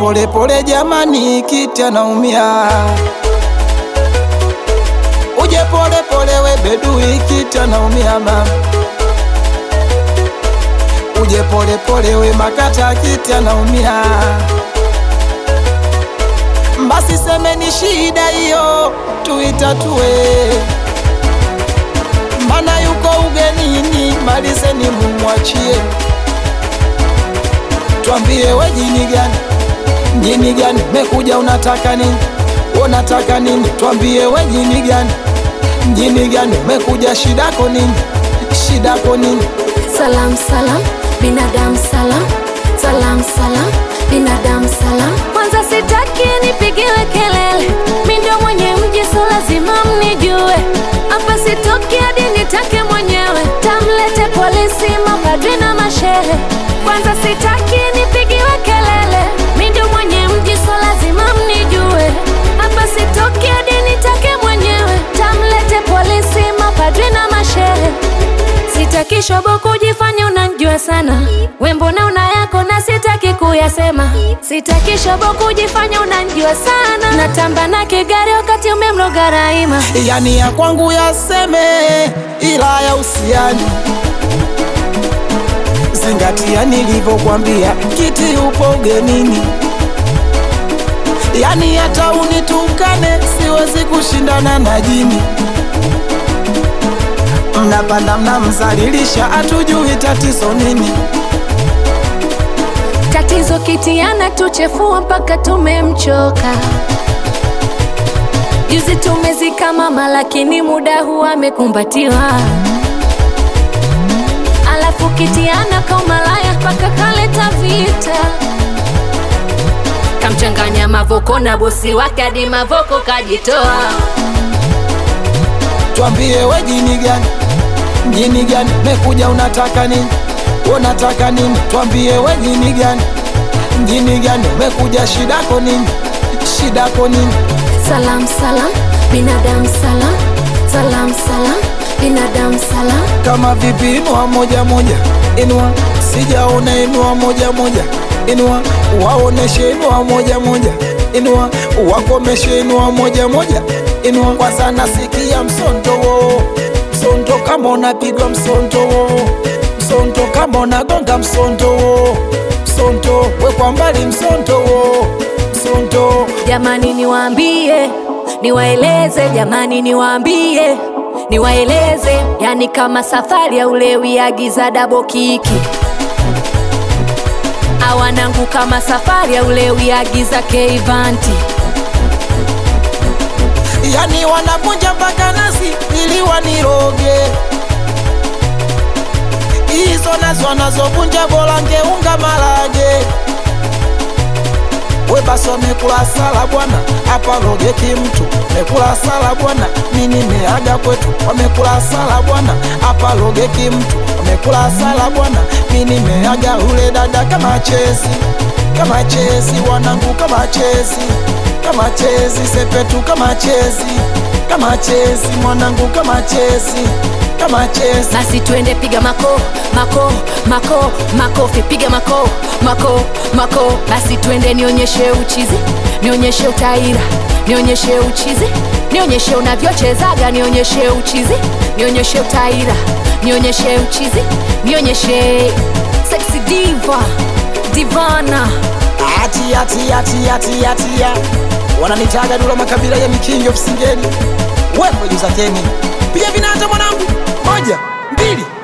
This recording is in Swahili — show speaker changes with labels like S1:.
S1: pole pole jamani, kiti anaumia. Uje pole pole we bedui, kiti anaumia mama. Uje pole pole we makata, kiti anaumia. Basi semeni shida hiyo tuitatue, mana yuko ugenini, malizeni mumwachie. Tuambie we jini gani, jini gani mekuja, unataka nini, unataka nini? Tuambie we jini gani, jini gani mekuja, shidako nini, shidako nini?
S2: Salam salam, binadamu salam. Salam salam, binadamu salam. Kwanza sitaki nipigiwe kelele, mimi ndio mwenye mji, so lazima mnijue. Hapa sitoki hadi nitake mwenyewe, tamlete polisi, mapadri na mashehe. Kwanza sitaki nipigiwe kelele, mimi ndio mwenye mji, so lazima mnijue. Hapa sitoki hadi nitake mwenyewe, tamlete polisi, mapadri na mashehe. Sitaki shobo kujifanya unanijua sana, we mbona una yako na sitaki kuyasema. Sitaki shobo kujifanya unanijua sana, natamba na kigari wakati umemloga Raima.
S1: Yani ya kwangu yaseme, ila ya usiani zingatia nilivyokuambia, kiti upo ugenini. Yani hata unitukane siwezi kushindana na jini. Mnapanda mnamzalilisha, atujui tatizo nini.
S2: Tatizo kiti anatuchefua mpaka tumemchoka. Juzi tumezika mama, lakini muda huu amekumbatiwa. Alafu kiti anakaumalaya mpaka kaleta vita, kamchanganya Mavoko na bosi wake hadi Mavoko kajitoa.
S1: Tuambie we jini gani, jini gani mekuja, unataka nini, unataka nini? Tuambie we jini gani, jini gani mekuja, shidako nini, shidako nini?
S2: Salam salam, binadamu salam. Salam salam, binadamu salam.
S1: Kama vipi, inua moja moja, inua, sijaona, inua moja moja, inua, waoneshe, inua moja moja, inua, wakomeshe, inua moja moja, inua. Kwanza nasikia msonto wo, msonto kama unapigwa, msonto wo, msonto kama unagonga, msonto wo, msonto we kwa mbali, msonto wo, msonto.
S2: Jamani niwaambie, niwaeleze, jamani niwaambie, niwaeleze. Yani kama safari ya ulewi, agiza double kiki. Awanangu kama safari ya ulewi, agiza K-Vanti.
S1: Yani wanavunja mpaka nasi ili waniroge. Hizo nazo wanazovunja bora ngeunga marage. We basi wamekula sala bwana, hapa roge kimtu. Mekula sala bwana, nini meaga kwetu. Wamekula sala bwana, hapa roge kimtu. Wamekula sala bwana, nini meaga ule dada kama chezi. Kama chezi wanangu, kama chezi. Kama chezi sepetu, kama chezi. Kama chezi mwanangu, kama chezi. Kama chezi.
S2: Basi twende piga mako, mako, mako, makofi, piga mako, mako, mako. Basi twende nionyeshe uchizi, nionyeshe utaira, nionyeshe uchizi, nionyeshe unavyochezaga, nionyeshe uchizi, nionyeshe utaira, nionyeshe uchizi, nionyeshe sexy diva, divana.
S1: Ati wananitaga Dula Makabila ya King of Singeli. Wewe producer Kenny, pia vinata mwanangu, 1 2